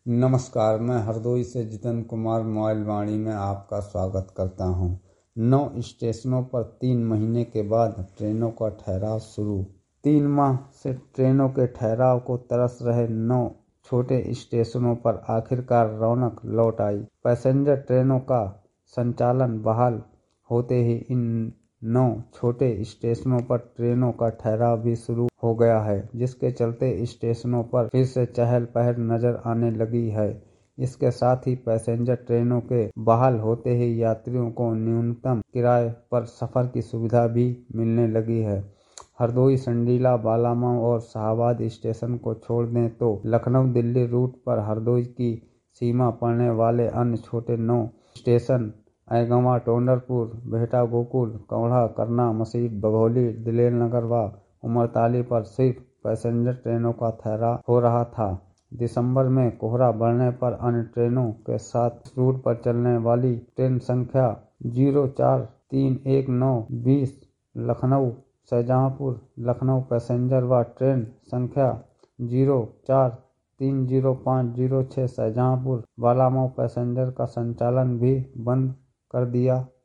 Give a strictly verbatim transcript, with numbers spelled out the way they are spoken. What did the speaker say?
नमस्कार, मैं हरदोई से जितेंद्र कुमार मोबाइल वाणी में आपका स्वागत करता हूं। नौ स्टेशनों पर तीन महीने के बाद ट्रेनों का ठहराव शुरू। तीन माह से ट्रेनों के ठहराव को तरस रहे नौ छोटे स्टेशनों पर आखिरकार रौनक लौट आई। पैसेंजर ट्रेनों का संचालन बहाल होते ही इन नौ छोटे स्टेशनों पर ट्रेनों का ठहराव भी शुरू हो गया है, जिसके चलते स्टेशनों पर फिर से चहल पहल नजर आने लगी है। इसके साथ ही पैसेंजर ट्रेनों के बहाल होते ही यात्रियों को न्यूनतम किराए पर सफर की सुविधा भी मिलने लगी है। हरदोई, संडीला, बालामाऊ और शाहबाद स्टेशन को छोड़ दें तो लखनऊ दिल्ली रूट पर हरदोई की सीमा पड़ने वाले अन्य छोटे नौ स्टेशन ऐगवा, टोंडरपुर, बेहटा, गोकुल, कौड़ा, करना, मसीट, बघौली, दिलेर नगर व उमरताली पर सिर्फ पैसेंजर ट्रेनों का ठहराव हो रहा था। दिसंबर में कोहरा बढ़ने पर अन्य ट्रेनों के साथ इस रूट पर चलने वाली ट्रेन संख्या जीरो चार तीन एक नौ बीस लखनऊ शाहजहांपुर लखनऊ पैसेंजर व ट्रेन संख्या जीरो चार तीन जीरो पाँच जीरो छः शाहजहांपुर बालामाऊ पैसेंजर का संचालन भी बंद कर दिया